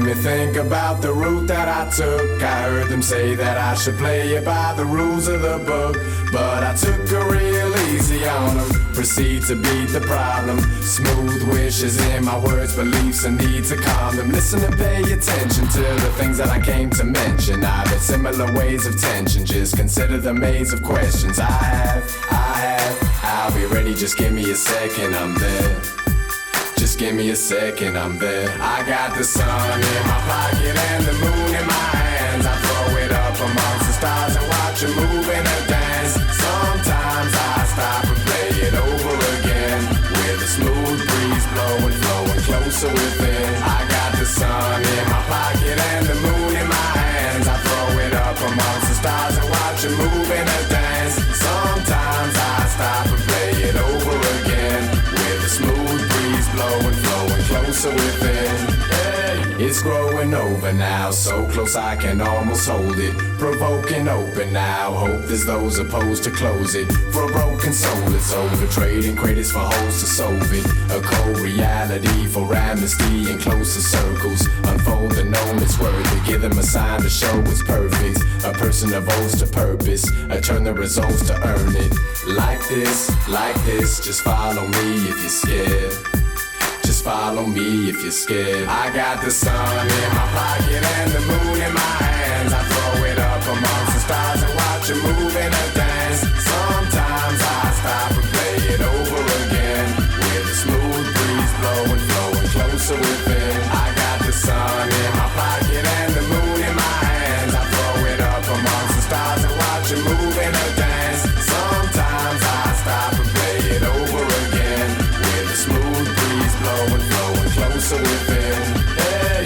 me think about the route that I took. I heard them say that I should play it by the rules of the book, but I took a real easy on them. Proceed to beat the problem. Smooth wishes in my words, beliefs, and need to calm them. Listen and pay attention to the things that I came to mention. I've had similar ways of tension. Just consider the maze of questions I have. I'll be ready, just give me a second, I'm there. Just give me a second, I'm there. I got the sun in my pocket and the moon in my hands. I throw it up amongst the stars and watch it move in a dance. Sometimes I stop and play it over again, with a smooth breeze blowing, flowing closer within. I got the sun in my pocket and the moon in my hands. I throw it up amongst the stars and watch it move in a dance. Sometimes I stop and play it over again, with a smooth breeze blowing, flowing closer within. Hey, it's growing over now, so close I can almost hold it. Provoking open now, hope there's those opposed to close it. For a broken soul it's over, trading credits for holes to solve it. A cold reality for amnesty in closer circles. Unfold the known it's worth it, give them a sign to show it's perfect. A person evolves to purpose, I turn the results to earn it. Like this, just follow me if you're scared. Just follow me if you're scared. I got the sun in my pocket and the moon in my hands. I throw it up amongst the stars and watch it move in a dance. Sometimes I stop and play it over again, with a smooth breeze blowing, flowing closer within. I got the sun in my pocket and the moon in my hands. I throw it up amongst the stars and watch it move in a dance. Sometimes I stop and play it over again, with a smooth breeze blowing, flowing closer within. Hey,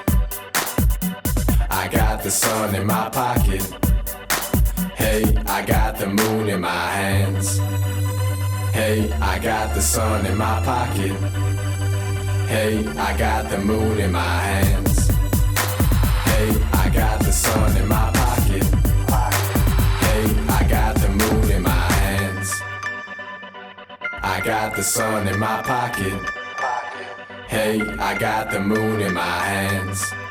I got the sun in my pocket. Hey, I got the moon in my hands. Hey, I got the sun in my pocket. Hey, I got the moon in my hands. Hey, I got the sun in my pocket. Hey, I got the moon in my hands. I got the sun in my pocket. Hey, I got the moon in my hands.